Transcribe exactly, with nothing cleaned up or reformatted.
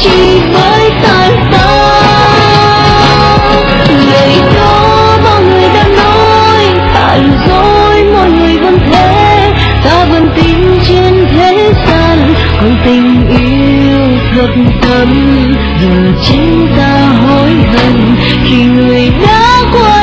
chỉ với tàn phai. Lời đó bao người đã nói ta lừa dối mọi người vẫn thế, ta vẫn tin trên thế gian còn tình yêu thật thầm. Giờ chính ta hối hận khi người đã quay